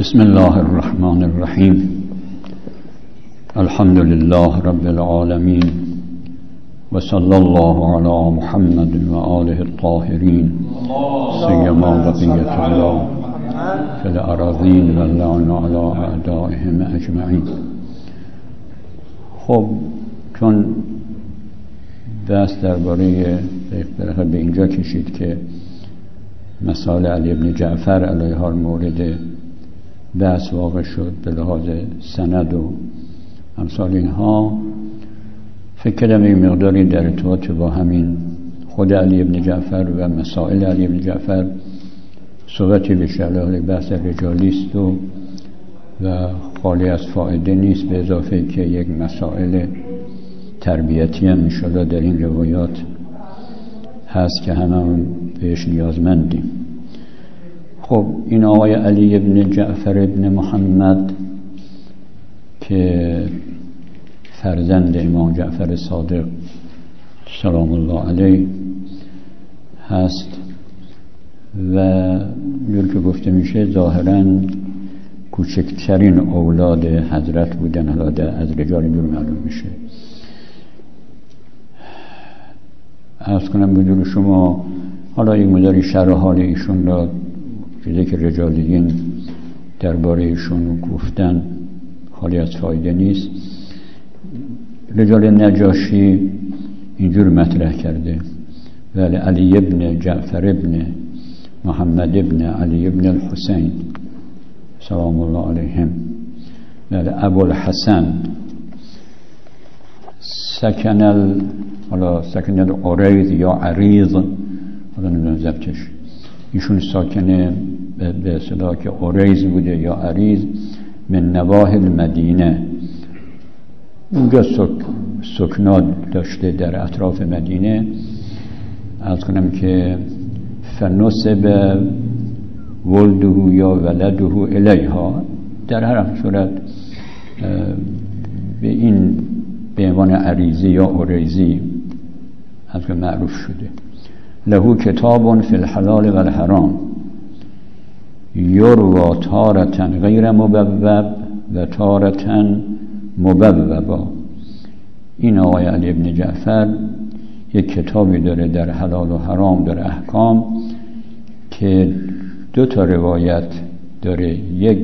بسم الله الرحمن الرحیم. الحمد لله رب العالمین و صلی الله علی محمد و آله الطاهرین سیما بقیة الله فی الأراضین و اللعن علی اعدائهم اجمعین. خب چون دست درباره به اینجا کشید که مسائل علی ابن جعفر علیه مورد بحث واقع شد به لحاظ سند و امثال اینها، فکر کردم این مقداری در ارتباط با همین خود علی ابن جعفر و مسائل علی ابن جعفر صحبتی بشه. بحث رجالی است و خالی از فایده نیست، به اضافه که یک مسائل تربیتی هم میشده در این روایات هست که هممون بهش نیازمندیم. خب این آقای علی ابن جعفر ابن محمد که فرزند امام جعفر صادق سلام الله علیه هست و جور که گفته میشه ظاهراً کوچکترین اولاد حضرت بودن، حالا از رجال اینجور معلوم میشه. عرض کنم بدون شما حالا یک مداری شرح حال ایشون را چیزی که رجالیین درباره ایشون گفتن خالی از فایده نیست. رجال نجاشی اینجور مطرح کرده: ولی علی ابن جعفر ابن محمد ابن علی ابن الحسین سلام الله علیهم ولی ابو الحسن سکن العریض یا عریض، حالا نمیدونم ضبطش، ایشون ساکن به اصطلاح که عریض بوده یا عریض من نواحی المدینه، اونجا سکنات داشته در اطراف مدینه. عرض کنم که فنسب ولده یا ولده الیها، در هر صورت به این به عنوان عریضی یا عریضی از که معروف شده. له کتاب فی الحلال و الحرام یروى تارة غیر مبوب و تارة مبوبا. این آقای علی ابن جعفر یک کتابی داره در حلال و حرام، در احکام، که دو تا روایت داره. یک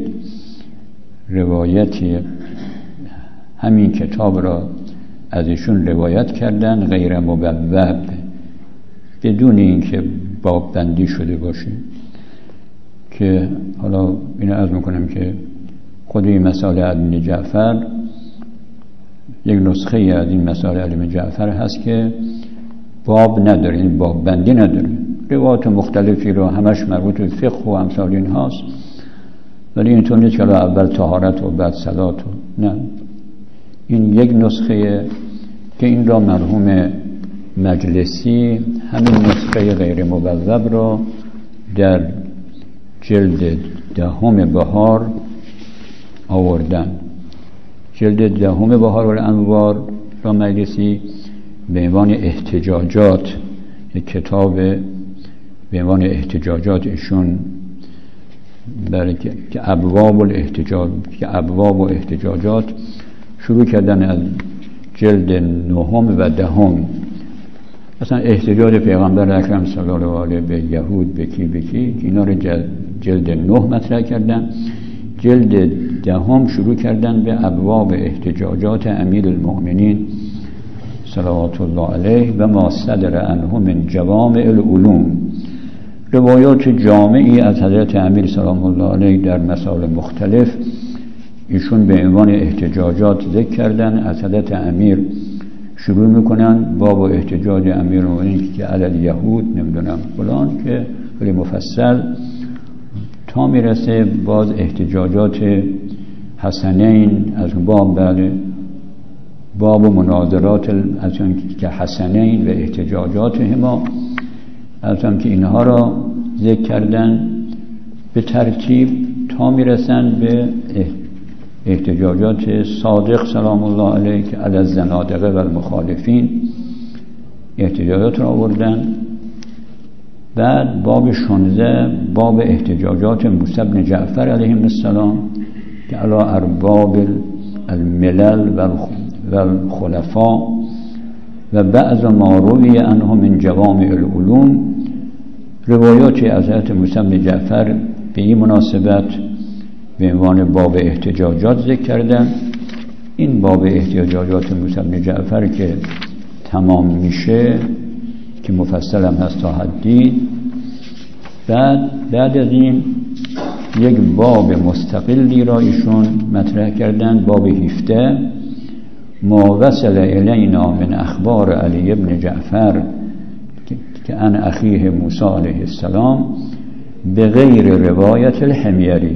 روایتی همین کتاب را از ایشون روایت کردن غیر مبوب، بدون اینکه باب بندی شده باشه، که حالا اینو عرض میکنم که خود این مسائل علی بن جعفر یک نسخه از این مسائل علی بن جعفر هست که باب نداره، این باب بندی نداره، روایات مختلفی رو همش مربوط به فقه و امثال این هاست، ولی اینطور نیست که اول طهارت و بعد صلات نه. این یک نسخه که این را مرحوم مجلسی همین نسخه غیر مبوب را در جلد 10 بهار آوردن. جلد 10 بهار الانوار را مجلسی به عنوان احتجاجات، یک کتاب به عنوان احتجاجات ایشون برای که ابواب و احتجاجات شروع کردن از جلد 9 و 10. اصلا احتجاج پیغمبر اکرم صلی الله علیه به یهود به کی اینا رو جلد 9 مطرح کردن. جلد 10 شروع کردن به ابواب احتجاجات امیر المؤمنین صلوات الله علیه و ما صدر عنه من جوامع العلوم، روایات جامعی از حضرت امیر سلام الله علیه در مسائل مختلف ایشون به عنوان احتجاجات ذکر کردن. از حضرت امیر شروع میکنن باب و احتجاج امیر المؤمنین که علی الیهود نمیدونم فلان، که خیلی مفصل تا میرسه باز احتجاجات حسنین از باب، بعد باب و مناظرات از اون که حسنین و احتجاجات هما، از هم که اینها را ذکر کردن به ترتیب تا میرسن به احتجاجات صادق سلام الله علیه که علی الزنادقه و المخالفین احتجاجات را آوردن. بعد باب 16 باب احتجاجات موسی بن جعفر علیه السلام که علی ارباب الملل و الخلفاء و بعض ما روی عنه من جوامع العلوم. روایات از حضرت موسی بن جعفر به این مناسبت به عنوان باب احتجاجات ذکر کردن. این باب احتجاجات موسی بن جعفر که تمام میشه که مفصل هم هست تا حدی، بعد از این یک باب مستقلی را ایشون مطرح کردن، باب 17 ما وصل الینا من اخبار علی ابن جعفر که عن اخیه موسی علیه السلام به غیر روایت الحمیری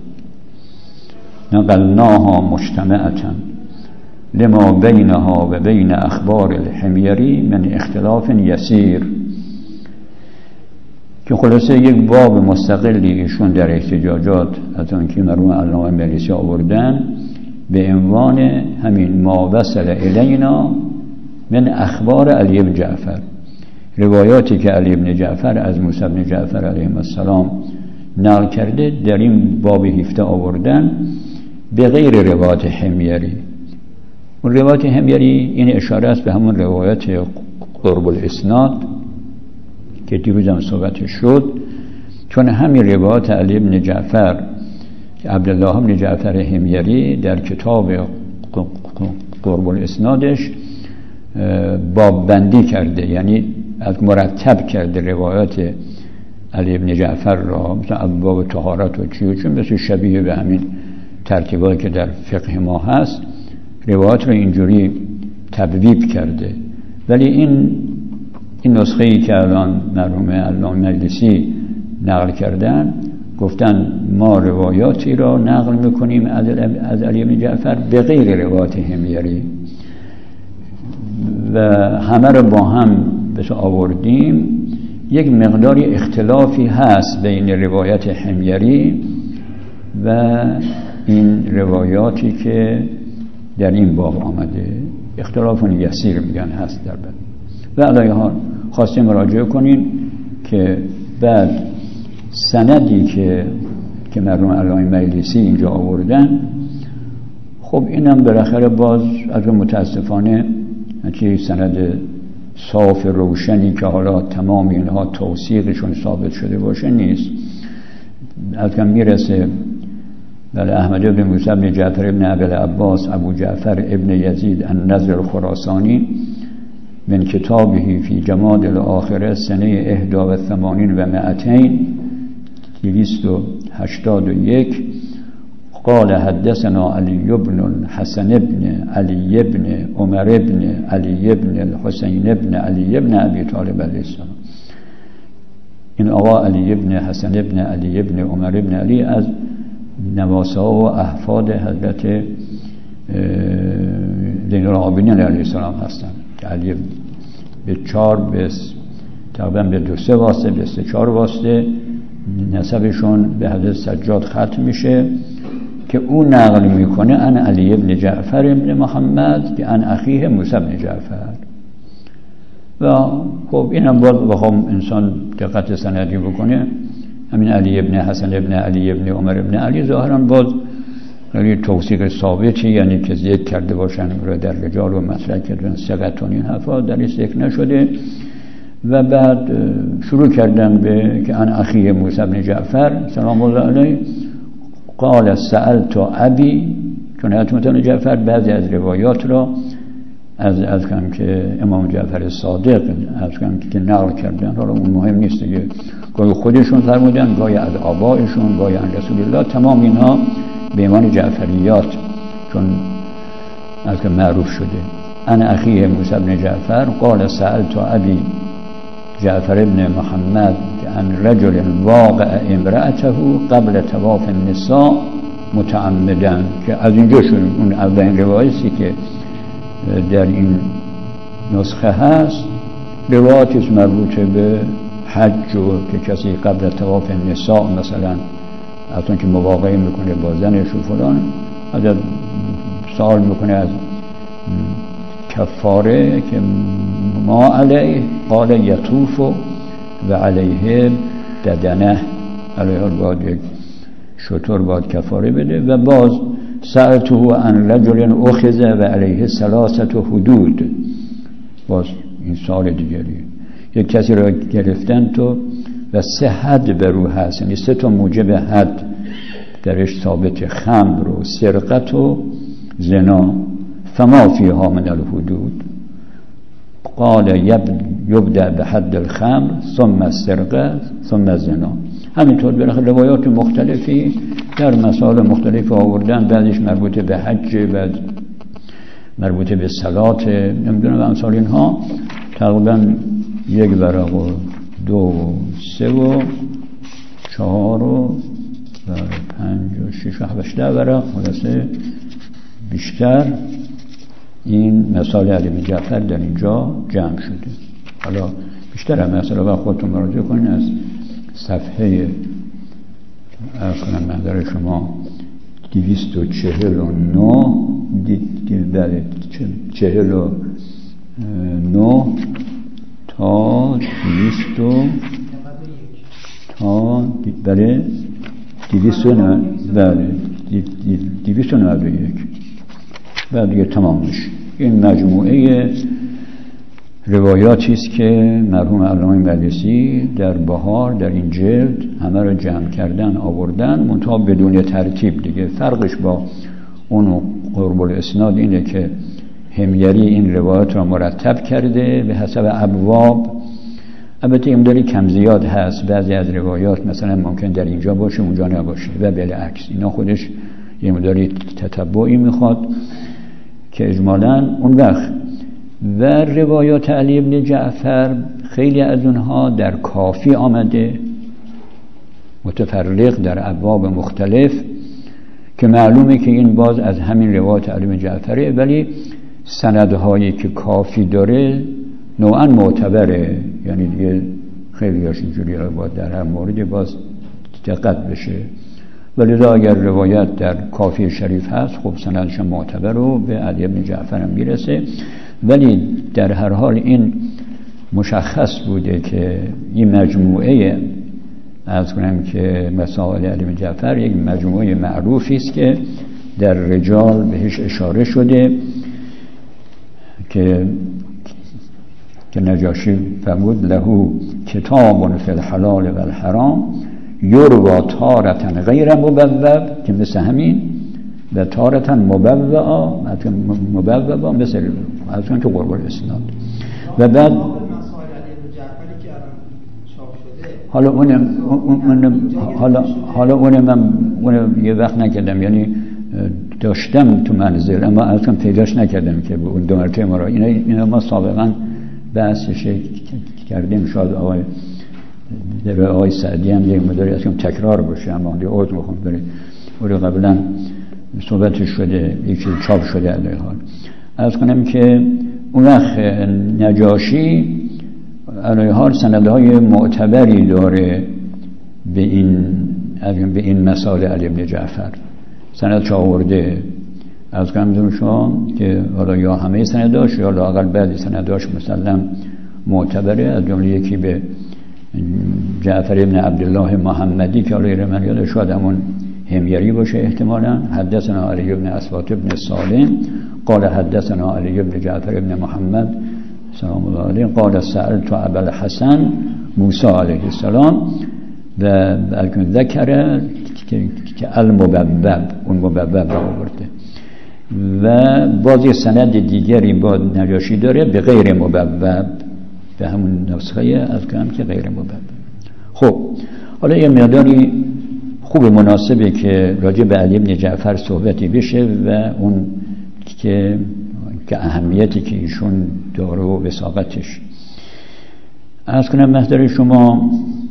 نقلناها مجتمعة لما بینها و بین اخبار الحمیری من اختلاف یسیر. که خلاصه یک باب مستقلی ایشون در احتجاجات از اون که مرحوم علامه مجلسی آوردن به عنوان همین ما وصل الینا من اخبار علی بن جعفر، روایاتی که علی بن جعفر از موسی بن جعفر علیه السلام نقل کرده در این باب 17 آوردن به غیر روایت حمیری. اون روایت حمیری این اشاره است به همون روایت قرب الاسناد که دیروز هم صحبت شد، چون همین روایت علی بن جعفر که عبدالله بن جعفر حمیری در کتاب قرب الاسنادش باب بندی کرده، یعنی از مرتب کرده روایات علی بن جعفر را، مثلا ابواب طهارت و چی، چون مثل شبیه به همین ترتیبایی که در فقه ما هست روایات رو اینجوری تبویب کرده. ولی این نسخه‌ای که الان مرحوم علامه مجلسی نقل کردن گفتن ما روایاتی را نقل میکنیم از علی بن جعفر به غیر روایت حمیری و همه رو با هم بس آوردیم. یک مقداری اختلافی هست بین روایت حمیری و این روایاتی که در این باب آمده، اختلاف یسیر میگن هست در بین. و علیه حال خواستیم مراجعه کنین که بعد سندی که مرحوم علامه مجلسی اینجا آوردن، خب اینم بالاخره باز از متاسفانه چه سند صاف روشنی که حالا تمام اینها توثیقشون ثابت شده باشه نیست. از کم میرسه بله احمد بن موسی بن جعفر بن ابی العباس ابو جعفر ابن یزید النضر الخراسانی من کتابه فی جماد الاخره سنه 81 و 281 قال حدثنا علی بن الحسن بن علی بن عمر بن علی بن الحسین بن علی بن ابی طالب علیه السلام. این آقا علی بن حسن بن علی بن عمر بن علی از نواسه و احفاد حضرت زین العابدین علیه السلام هستند که علی به 4 تقریبا به 2-3 واسطه به 3-4 واسطه نسبشون به حضرت سجاد ختم میشه که او نقل میکنه ان علی ابن جعفر ابن محمد که ان اخیه موسی بن جعفر. و خب اینم باید بخوام انسان دقت سندی بکنه، همین علی ابن حسن ابن علی ابن عمر ابن علی ظاهرا باز یعنی توثیق ثابتی، یعنی که ذکر کرده باشن رو در رجال و مطرح کردن ثقتون، این حرفا در این ذکر نشده. و بعد شروع کردن به که ان اخیه موسی بن جعفر سلام الله علیه قال سألت ابی، چون حضرت جعفر بعضی از روایات را از کم که امام جعفر صادق از کم که نقل کردن، حالا اون مهم نیست دیگه، گاهی خودشون فرمودن، گاهی از آبائشون، گاهی عن رسول الله، تمام اینها به ایمان جعفریات چون از که معروف شده. ان اخیه موسی بن جعفر قال سألت ابی جعفر ابن محمد عن رجل واقع امرأته قبل طواف النساء متعمدا، که از اینجا شروع اون اولین روایتی که در این نسخه هست روایتی مربوطه به حج و که کسی قبل طواف النساء مثلا اصلا که مواقعه میکنه با زنش و فلان، ازت سوال میکنه از کفاره که ما علیه قال یطوف و علیه بدنه، علیه باید یک شتر باید کفاره بده. و باز سألته عن رجل اخذ و علیه 3 حدود، باز این سال دیگری، یک کسی را گرفتن تو و 3 حد بر او هست، یعنی 3 موجب حد درش ثابت: خمر و سرقت و زنا. فما فیها من الحدود؟ قال یبدأ به حد الخمر ثم السرقه ثم الزنا. همینطور بالاخره روایات مختلفی در مسائل مختلف آوردن، بعدش مربوط به حج، بعد مربوط به صلات، نمیدونم امثال اینها. تقریبا 1 ورق و 2 و 3 و 4 و 5 و 6 و 7 ورق، خلاصه بیشتر این مثال علی بن جعفر در اینجا جمع شده. حالا بیشتر هم مثلا و خودتون مراجعه کنید از صفحه اصلا محضر شما 249 بله 49 تا 200 تا بله 291 بعد دیگه تمام میشه. این مجموعه روایاتی است که مرحوم علامه مجلسی در بهار در این جلد همه رو جمع کردن آوردن، منتها بدون ترتیب دیگه. فرقش با اون قرب الاسناد اینه که حمیری این روایات را مرتب کرده به حسب ابواب. البته این داری کم زیاد هست، بعضی از روایات مثلا ممکن در اینجا باشه اونجا نباشه و بالعکس. اینا خودش یه مقداری تتبعی میخواد که اجمالاً اون وقت. و روایات علی بن جعفر خیلی از اونها در کافی آمده، متفرق در ابواب مختلف، که معلومه که این باز از همین روایات علی بن جعفره، ولی سندهایی که کافی داره نوعاً معتبره، یعنی دیگه خیلی هاش اینجوری باید در هر موردی باز دقت بشه. ولی اگر روایت در کافی شریف هست خب سندش معتبر و به علی بن جعفر هم میرسه. ولی در هر حال این مشخص بوده که این مجموعه از کنم که مسائل علی بن جعفر یک مجموعه معروفی است که در رجال بهش اشاره شده که نجاشی فرمود له کتاب فی الحلال و الحرام یروى تارة غیر مبوب، که مثل همین، و تارة مبوبا مثل از اون که قرب الاسناد. و بعد حالا اونم یه وقت نکردم، یعنی داشتم تو منزل اما اصلا پیداش نکردم که اون 2 مرتبه ما را اینا ما سابقا بحثش کردیم. شاید آقای سعدی هم یک مداری از که تکرار باشه، اما دیگه عوض میخوام داره او رو قبلا صحبتش شده، یک چیز چاپ شده علیه حال. از کنم که اون وقت نجاشی علیه حال سندهای معتبری داره به این مسائل علی بن جعفر. سند آورده از کنم شما که حالا یا همه سنداش یا لااقل بعضی سنداش مسلم معتبره، از جمله یکی به جعفر ابن عبدالله محمدی که حالا من یاد شاید همون حمیری باشه احتمالا. حدثنا علی ابن اسوات ابن سالم قال حدثنا علی ابن جعفر ابن محمد سلام الله علیه قال سألت ابا الحسن موسی علیه السلام و ذکر که المبوب، اون مبوب را آورده. و باز یه سند دیگری با نجاشی داره به غیر مبوب، به همون نسخه از کنم که غیر مبوب. خب حالا یه مقداری خوب مناسبه که راجع به علی بن جعفر صحبتی بشه و اون که اهمیتی که ایشون داره و وثاقتش. از کنم محضر شما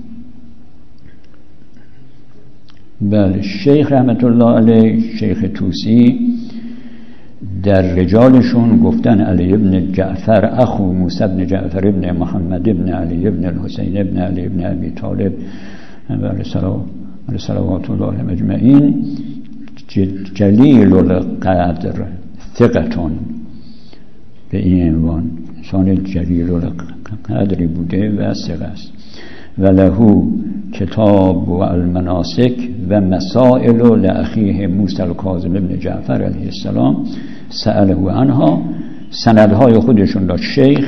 بله شیخ رحمت الله علیه، شیخ طوسی در رجالشون گفتن علی ابن جعفر اخو موسی ابن جعفر ابن محمد ابن علی ابن الحسین ابن علی ابن ابی طالب علیه صلوات الله مجمعین جلیل القدر ثقتون، به این عنوان انسان جلیل القدری بوده و ثقه است. و لهو کتاب و المناسک و مسائل لأخیه موسی الکاظم ابن جعفر علیه السلام سأله عنها. سندهای خودشون داشت شیخ.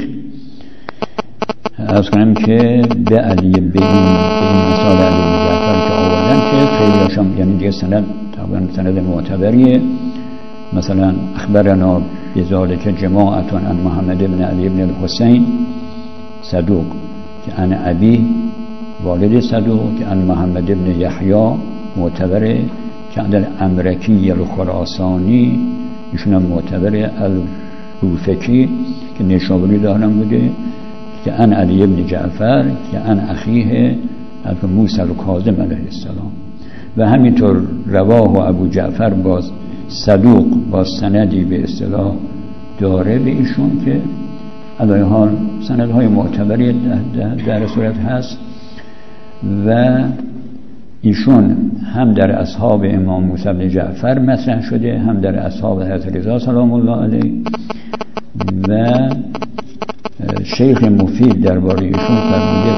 از کنم که به علی به این مسائل علی ابن جعفر که آوردن که خیلی هاشم یعنی دیگه سند تقریبا سند معتبریه. مثلا اخبرنا بذالک جماعت عن محمد بن علی بن الحسین صدوق که عن ابی والد صدوق که عن محمد بن یحیی معتبره که عن الامرکی الخراسانی ایشون هم معتبره، الروفکی که نیشابوری دارم بوده که عن علی بن جعفر که عن اخیه موسی الکاظم علیه السلام. و همینطور رواه و ابو جعفر باز صدوق با سندی به اصطلاح داره به ایشون که علیه حال سندهای معتبری در صورت هست. و ایشون هم در اصحاب امام موسی بن جعفر مطرح شده، هم در اصحاب حضرت رضا سلام الله علیه. و شیخ مفید درباره ایشون فرموده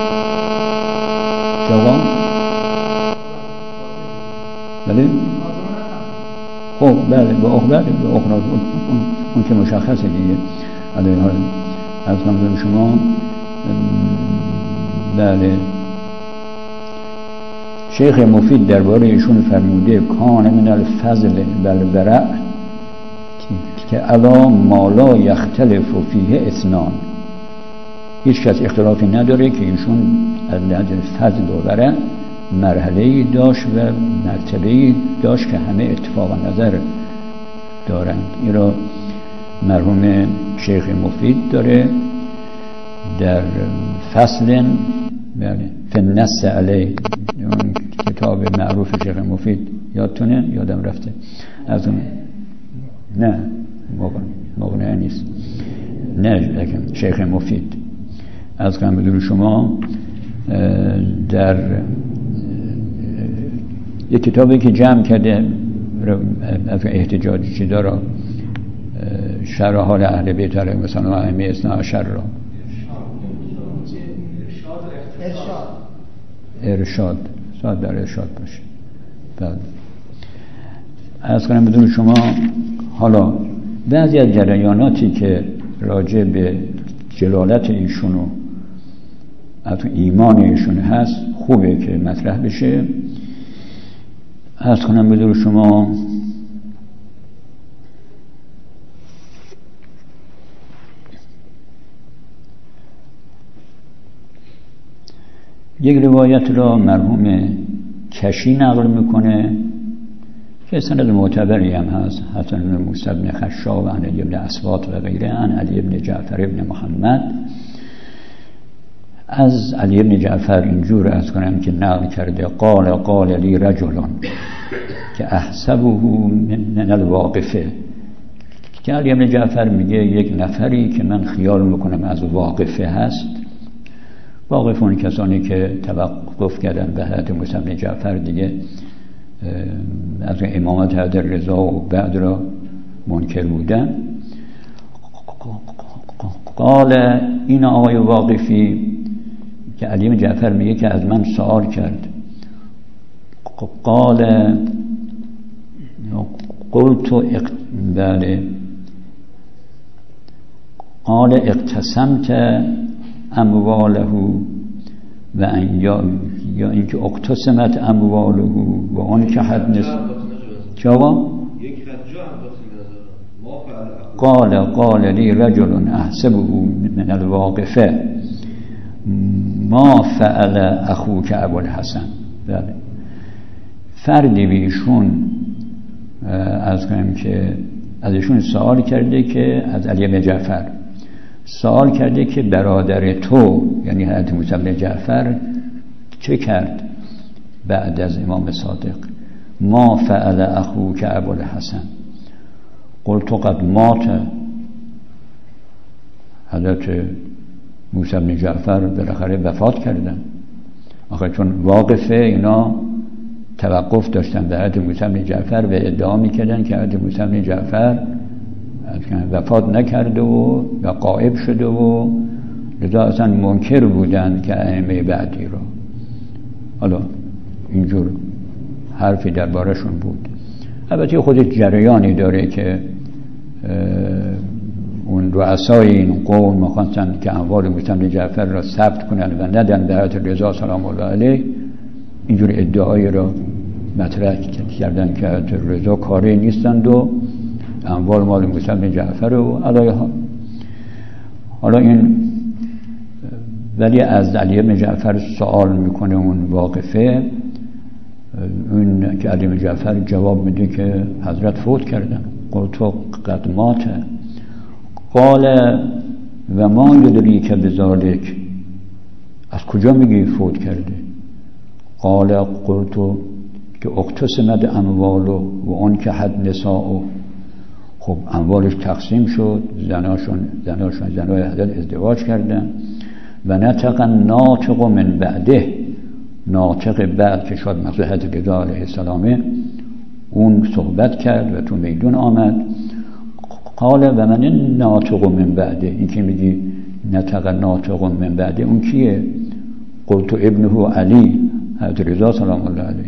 جواب بله خب بله به اخبار اون که مشخصه دیگه. علیه حال از کنم شما بله شیخ مفید درباره ایشون فرموده کان من الفضل بالبرع که علا ما لا یختلف فیه اثنان. هیچ کس اختلافی نداره که ایشون از نظر فضل و ورع مرحله‌ای داشت و مرتبه‌ای داشت که همه اتفاق نظر دارند. این را مرحوم شیخ مفید داره در فصل بله فنس علیه، اون کتاب معروف شیخ مفید یادتونه؟ یادم رفته از اون نه مقنعه نیست نه لیکن شیخ مفید از کنم بدون شما در یک کتابی که جمع کرده از احتجاجی چیزا را شرح حال اهل بیت علیهم السلام و ائمه اثنا عشر را ارشاد ساعت در ارشاد باشه. بعد از کنم بدون شما حالا بعضی از جریاناتی که راجع به جلالت ایشون و ایمان ایشون هست خوبه که مطرح بشه. از کنم بدون شما یک روایت را مرحوم کشی نقل میکنه که سند معتبری هم هست، حسن بن موسی بن خشاب عن علی بن اسوات و غیره عن علی بن جعفر بن محمد. از علی بن جعفر اینجور از کنم که نقل کرده قال لی رجلان که احسبه من الواقفه، که علی بن جعفر میگه یک نفری که من خیال میکنم از واقفه هست. واقفون کسانی که توقف کردن به حضرت موسی بن جعفر دیگه از امامت حضرت رضا و بعد را منکر بودن. قال این آقای واقفی که علی بن جعفر میگه که از من سوال کرد، قال قلت قال اقتسمت امواله و ان یا اینکه اقتسمت امواله و اون که حد نصف جواب قال لی رجل احسبه من الواقفه ما فعل اخوک ابوالحسن. بله فردی بیشون از کنیم که ازشون سوال کرده که از علی بن جعفر سوال کرده که برادر تو یعنی حضرت موسی بن جعفر چه کرد بعد از امام صادق؟ ما فعل اخوک ابوالحسن قلت قد مات. حضرت موسی بن جعفر بالاخره وفات کردن. آخه چون واقفه اینا توقف داشتن به حضرت موسی بن جعفر و ادعا میکردن که حضرت موسی بن جعفر وفات نکرده و غائب شده و لذا اصلا منکر بودن که ائمه بعدی رو. حالا اینجور حرفی دربارشون بود. البته خود جریانی داره که اون رؤسای این قوم می‌خواستن که اموال موسی بن جعفر را ثبت کنن و ندن به حضرت رضا سلام الله علیه. اینجور ادعایی را مطرح کردن که حضرت رضا کاری نیستند و اموال مال موسی بن جعفر و علیه ها. حالا این ولی از علی بن جعفر سوال میکنه اون واقفه، اون که علی بن جعفر جواب میده که حضرت فوت کردن. قلت قد مات. قال و ما یدریک بذالک، از کجا میگی فوت کرده؟ قال قلت که اقتسمت اموال و اون که حد نساء. خب اموالش تقسیم شد، زنای حضرت ازدواج کردن. و نطق ناطق من بعده، ناطق بعد که شاید مقصود حضرت رضا علیه السلامه، اون صحبت کرد و تو میدون آمد. قال و من ناطق من بعده، این که میگی نطق ناطق من بعده اون کیه؟ قلت ابنه علی، حضرت رضا سلام الله علیه.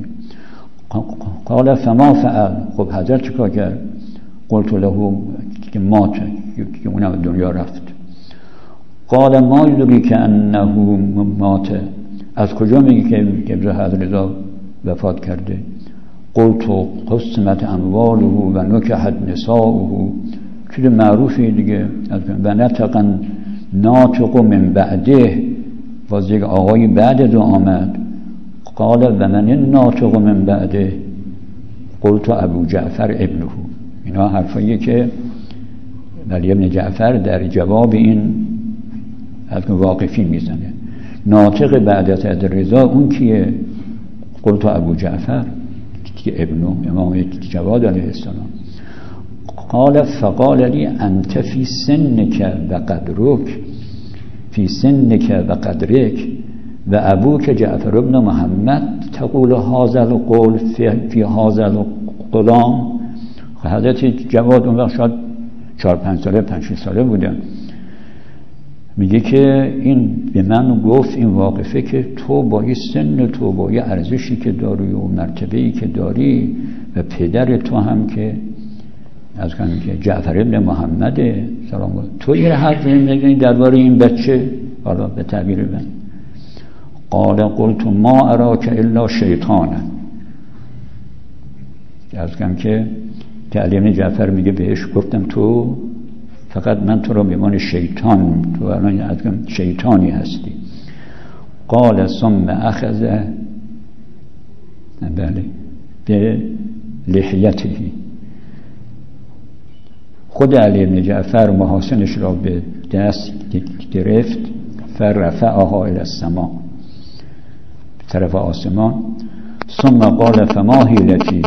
قال فما فعل، خب حضرت چیکار کرد؟ قلت له که مات، که اونم دنیا رفت. قال ما یدری که انه مات، از کجا میگی که حضرت رضا وفات کرده؟ قلت قسمت امواله و نکحت نساؤه، چیز معروفی دیگه. و نطقا ناطق من بعده، باز یک آقای بعد دو آمد. قال و من ناطق من بعده قلت ابو جعفر ابنه. اینا حرفاییه که علی بن جعفر در جواب این از واقفی میزنه. ناطق بعد از حضرت رضا اون کیه؟ قلت ابو جعفر که ابنه، امام جواد علیه السلام. قال فقال لی انت فی سنک و قدرک، فی سنک و قدرک و ابوک جعفر ابن محمد تقول هذا القول فی هذا الغلام. حضرت جواد اون وقت شاید 4-5 ساله 5-6 ساله بودن. میگه که این به من گفت این واقفه که تو با این سن تو، با این ارزشی که داری و مرتبه‌ای که داری و پدر تو هم که از کنم که جعفر ابن محمد سلام الله، تو این حرف میگی درباره این بچه؟ حالا به تعبیر من. قال قلت ما اراک الا شیطانا، از کنم که علی بن جعفر میگه بهش گفتم تو فقط من تو را به عنوان شیطان، تو الان از کنم شیطانی هستی. قال ثم اخذ بله به لحیته، خود علی بن جعفر محاسنش را به دست گرفت. فرفعها الی السماء، طرف آسمان. ثم قال فما حیلتی،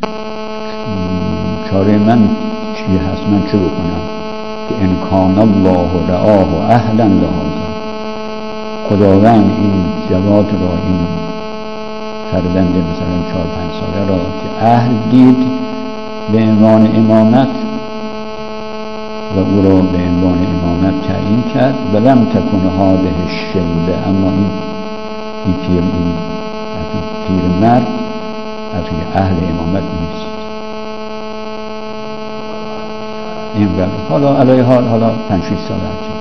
چاره من چی هست، من چه بکنم؟ که ان کان الله رعاه اهلا لهذا، خداوند این جواد را، این فرزند مثلا 4-5 ساله را که اهل دید به عنوان امامت و او را به عنوان امامت تعیین کرد. ولم تکن هذه الشیبه، اما این پیرمرد از اهل امامت نیست. این حالا علیه حالا 5-6 سال هرچی.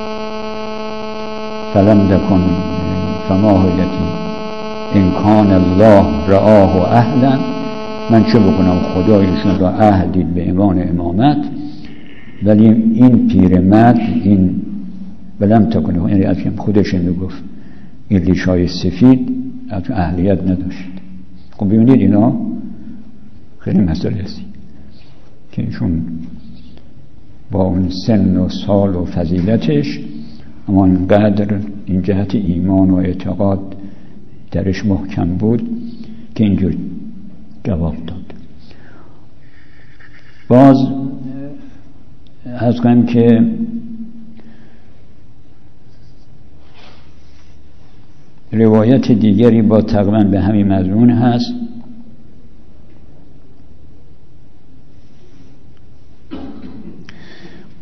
فلم تکن فما حیلتی ان کان الله رعاه اهلا، من چه بکنم خدایشون را اهل دید به عنوان امامت، ولی این پیرمرد این ولم تکن، یعنی از خودش میگفت این ریش‌های سفید از اهلیت نداشت. خب ببینید اینا خیلی مسئله هستی که ایشون با اون سن و سال و فضیلتش اما اینقدر این جهت ایمان و اعتقاد درش محکم بود که اینجور جواب داد. باز از کنم که روایت دیگری با تقریبا به همین مضمون هست.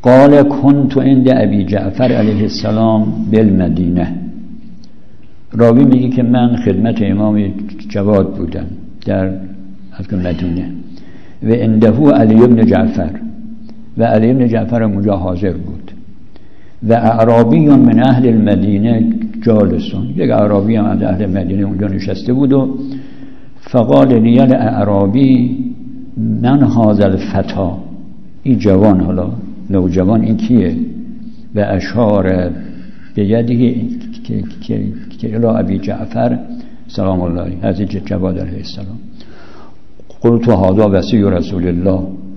قال كنت عند ابی جعفر علیه السلام بالمدینه. راوی میگه که من خدمت امام جواد بودم در مدینه و عنده علی بن جعفر و علی بن جعفر اونجا حاضر بود و اعرابی من اهل المدینه جالسون، یک اعرابی هم از اهل مدینه اونجا نشسته بود و فقال لی الاعرابی من هذا الفتا، این جوان، حالا نوجوان این کیه؟ و اشار به یده که الی ابی جعفر سلام الله حضرت جواد علیه السلام. قلت هذا وصی رسول الله،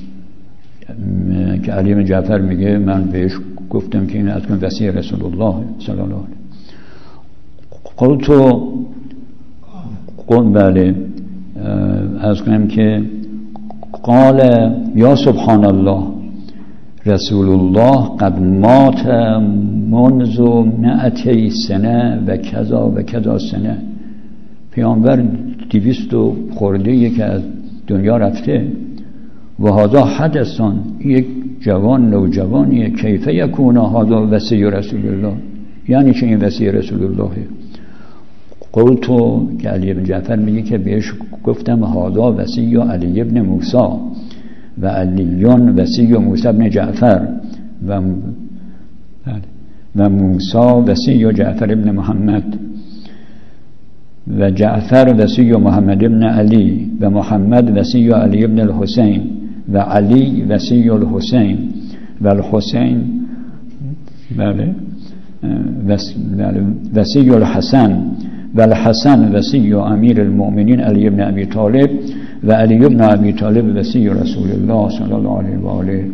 که علی بن جعفر میگه من بهش گفتم که این از وصی رسول الله صلی الله علیه. قلت بله از کنم که قال یا سبحان الله رسول الله قد مات منذ 200 سنه و کذا و کذا سنه، پیامبر 200 خورده که از دنیا رفته و هذا حدثان، یک جوان نوجوانیه، کیف یکون هذا وصی رسول الله، یعنی چه این وصی رسول الله؟ قلت که علی بن جعفر میگه که بهش گفتم هذا وصی علی بن موسی و علیون وصی موسی بن جعفر و موسی وصی جعفر بن محمد و جعفر وصی محمد بن علی و محمد وصی علی بن الحسین و علی وصی الحسین و الحسین بله وصی الحسن و الحسن وصی امیر المؤمنین علی بن ابی طالب و علی بن ابی طالب وصی رسول الله صلی الله علیه و آله.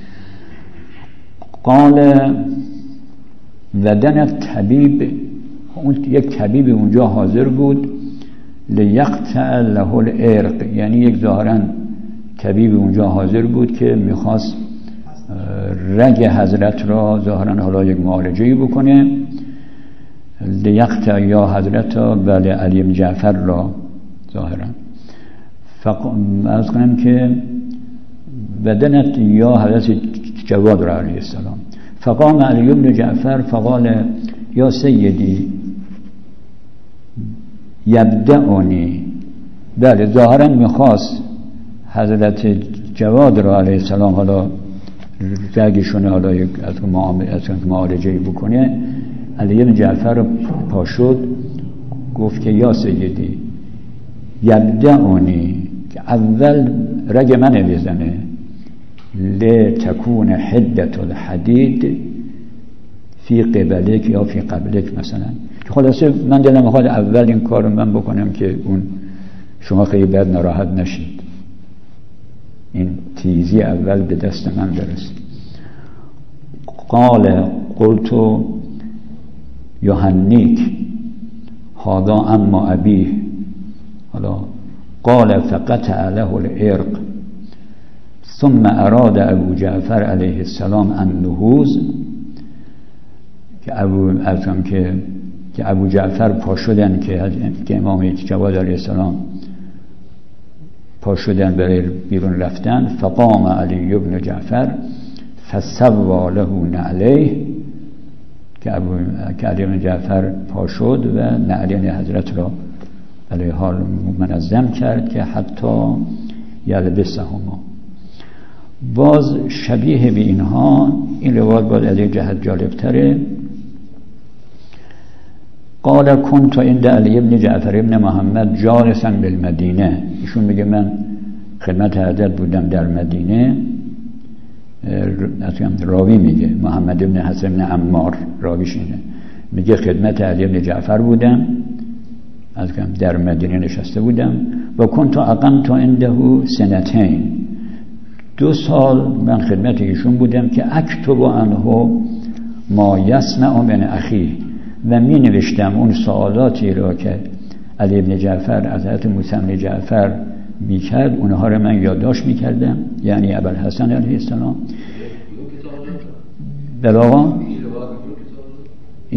قال ودن الطبیب، یک طبیب اونجا حاضر بود، لیقطع له العرق، یعنی یک ظاهرا طبیب اونجا حاضر بود که میخواست رگ حضرت را ظاهرا حالا یک معالجه‌ای بکنه، لیقطع یا حضرت بله علی بن جعفر را ظاهرا. از کنم که بدنت یا حضرت جواد را علیه السلام. فقام علی بن جعفر فقال یا سیدی یبدعنی، بله ظاهرا میخواست حضرت جواد را علیه السلام حالا رگشونه حالا از معالجه‌ای بکنه. علی بن جعفر پاشد گفت که یا سیدی یبدعنی، که اول رگ من بزنه، لتکون حدت الحدید فی قبلک یا فی قبلک مثلا، که خلاصه من دلم میخواد اول این کار رو من بکنم که اون شما خیلی بد ناراحت نشید، این تیزی اول به دست من برسید. قال قلت یهنیک هذا اما ابیه، حالا قال فقطع له العرق ثم اراد ابو جعفر علیه السلام النهوض، که ابو جعفر پا شدن که امام جواد علیه السلام پا شدن برای بیرون رفتن. فقام علی بن جعفر فسوا له نعلیه، که علی بن جعفر پا شد و نعلین حضرت را علیه حال منظم کرد که حتی یلبسهما. باز شبیه به اینها این روایت باید از یک جهت جالبتره. قال كنت عند علی بن جعفر بن محمد جالسا بالمدینه، ایشون میگه من خدمت حضرت بودم در مدینه. راوی میگه محمد بن حسن بن عمار، راویش اینه، میگه خدمت علی بن جعفر بودم، در مدینه نشسته بودم. و کنت اقمت عنده 2 سنتین، 2 سال من خدمت ایشون بودم که اکتب عنه ما یصنع من اخیه، و می نوشتم اون سوالاتی را که علی بن جعفر از حضرت موسی بن جعفر میکرد، اونها رو من یادداشت میکردم، یعنی ابوالحسن علیه السلام. بلا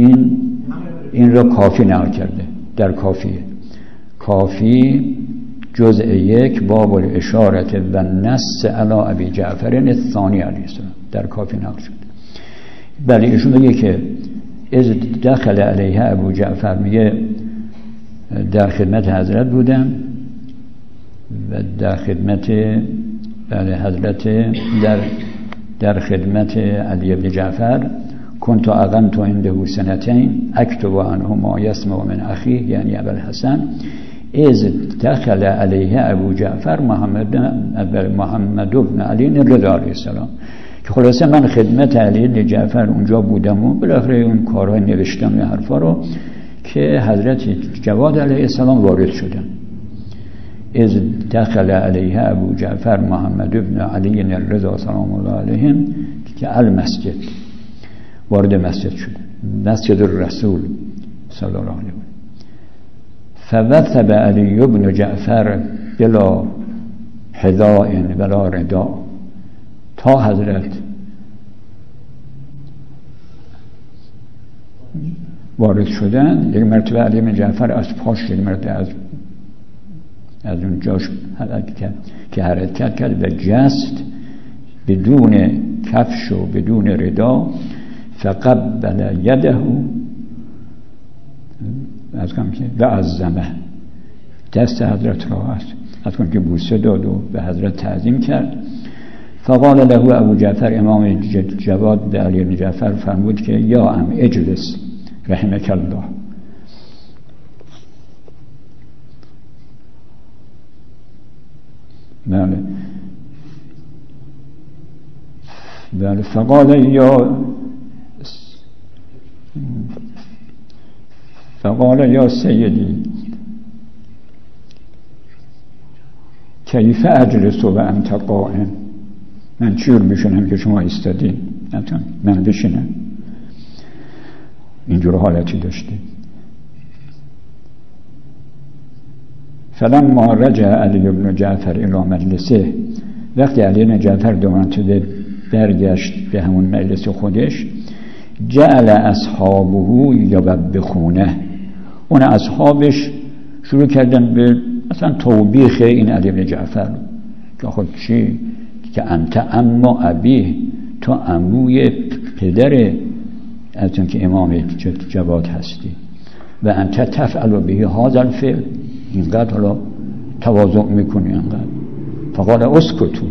این را کافی نقل کرده، در کافی جزء 1 باب الاشارت و نص علی ابی جعفر الثانی علیه السلام در کافی نقل شد. بله ایشون میگه که از دخل علیه ابو جعفر، میگه در خدمت حضرت بودم و در خدمت حضرت در خدمت علی بن جعفر كنت اقمت عنده سنتين اكتب عنه ما يسمع من اخيه یعنی ابوالحسن از دخل علیه ابو جعفر محمد بن علی رضا علیه السلام، که خلاصه من خدمت علی بن جعفر اونجا بودم و بالاخره اون کارهای نوشتم و حرفا رو که حضرت جواد علیه السلام وارد شدن. از دخل علیه ابو جعفر محمد بن علی رضا سلام الله علیهم که المسجد وارد مسجد شد، مسجد الرسول صلی الله علیه و فوثب علی بن جعفر بلا حذاء ولا رداء، تا حضرت وارد شدن یک مرتبه علی بن جعفر از پاش یک مرتبه از اون جاش حرکت کرد و جست بدون کفش و بدون ردا، فقبل یده از کم که و عظمه، دست حضرت را از کم که بوسه داد و به حضرت تعظیم کرد. فقال له ابو جعفر، امام جواد به علی بن جعفر فرمود که یا ام اجلس رحمک الله. بله فقال یا سیدی کیف اجلس و انت قائم، من چجور بشینم که شما ایستادین، من بشینم. اینجور حالتی داشتی. فلما رجع علی بن جعفر الی مجلسه، وقتی علی بن جعفر دوباره برگشت به همون مجلس خودش، جعل اصحابه یبخونه، اون اصحابش شروع کردن به مثلا توبیخ این علی بن جعفر که خود چی که انت اما ابیه، تو عموی پدر از اون که امام جواد هستی و انت تفعل به هذا الفعل، اینقدر حالا تواضع میکنی اینقدر. فقال اسکتو،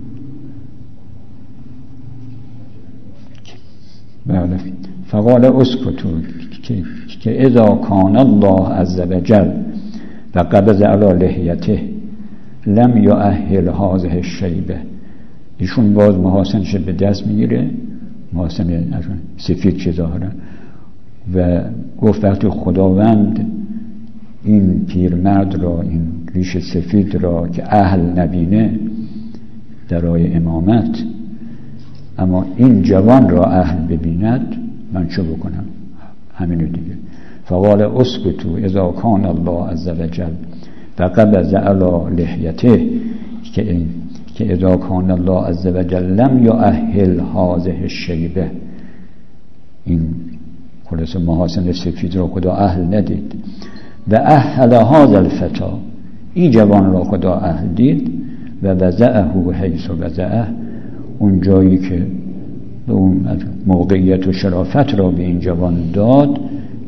بله فقال اسکتو که اذا کان الله عز وجل و قبض علی لحیته لم یؤهل هذه الشیبه، ایشون باز محاسنش به دست میگیره، محاسن سفید که ظاهرا، و گفت وقتی خداوند این پیرمرد را، این ریش سفید را که اهل نبینه درای امامت، اما این جوان را اهل ببیند، من چه بکنم؟ همینو دیگه. فقال اسکتو اذا کان الله عز وجل و قبض علی لحیته، که اذا کان الله عز وجل لم یؤهل هذه الشیبه، این خلاص محاسن سفید را خدا اهل ندید، و اهل هذا الفتا، این جوان را خدا اهل دید، و وضعه حیث وضعه، اون جایی که اون موقعیت و شرافت را به این جوان داد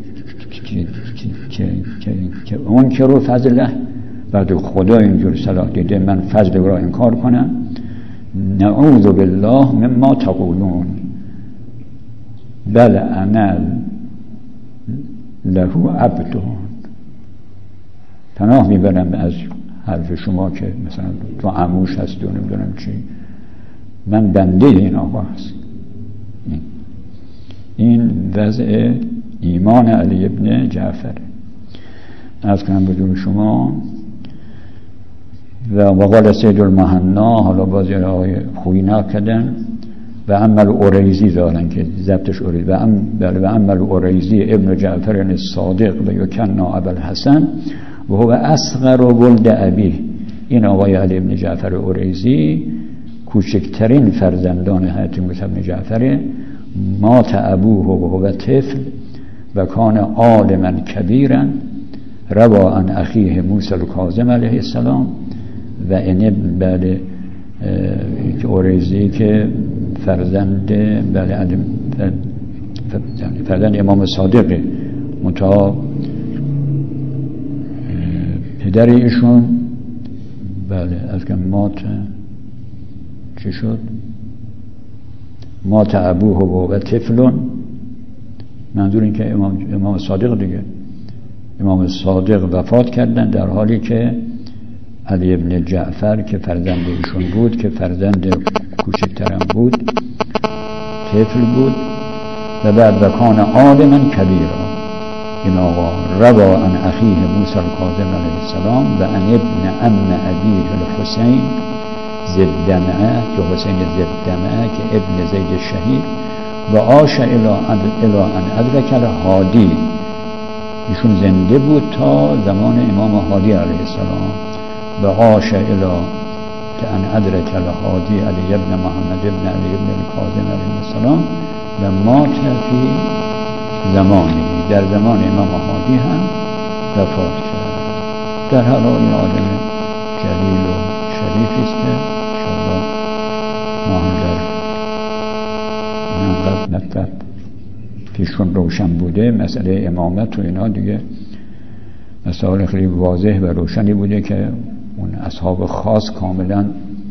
که اون که رو فضله، بعد خدا اینجور صلاح دیده من فضل را انکار کنم، نعوذ بالله مما تقولون بل انا له عبدون، پناه میبرم از حرف شما که مثلا تو عموش هستی و نمیدونم چی، من بنده این آقا هست. این وضع ایمان علی ابن جعفر. از کنم بدون شما و وقال سید المحنا، حالا بازی آقای خویی نکردن، و عمل اوریزی دارن که ضبطش اوریزی و عمل اوریزی ابن جعفر الصادق و یکنا ابوالحسن و هو اصغر ولد ابی، این آقای علی ابن جعفر اوریزی کوچکترین فرزندان حضرت موسی بن جعفر، مات ابوه و هو طفل و کان عالما کبیرا، روا عن اخیه موسی الکاظم علیه السلام و این بله که اوریزی که فرزند بله فرزند امام صادق منتها پدر ایشون بله از که مات چی شد؟ مات ابوه و طفلون، منظور این که امام صادق دیگه، امام صادق وفات کردن در حالی که علی ابن جعفر که فرزند ایشون بود که فرزند کوچکترم بود طفل بود و بعد وکان عالما کبیرا. این آقا روا عن اخیه موسی الکاظم علیه السلام و عن ابن عم ابیه الحسین زدمعه که حسین زدمعه که ابن زید شهید و عاش الی ان ادرک الهادی، ایشون زنده بود تا زمان امام هادی علیه السلام و عاش الی که ان ادرک الهادی علی ابن محمد ابن علی ابن الکاظم علیه السلام و مات فی زمانی، در زمان امام هادی هم وفات کرد. در هر حال این آدم جلیل و شریفی است که انشاءالله ما هم در اینقدر مطلب پیشون روشن بوده، مسئله امامت و اینا دیگه مسئله خیلی واضح و روشنی بوده که اون اصحاب خاص کاملا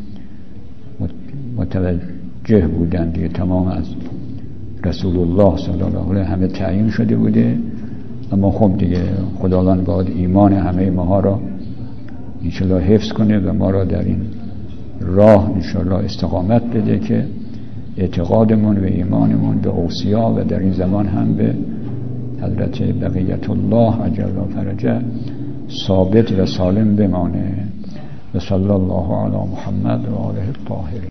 متوجه بودن دیگه، تمام از رسول الله صلی الله علیه همه تعیین شده بوده. اما خب دیگه خداوند باید ایمان همه ماها را انشالله حفظ کنه و ما را در این راه انشالله استقامت بده که اعتقادمون و ایمانمون به اوصیا و در این زمان هم به حضرت بقیت الله عجل فرجه ثابت و سالم بمانه. و صلی الله علی محمد و آله الطاهرین.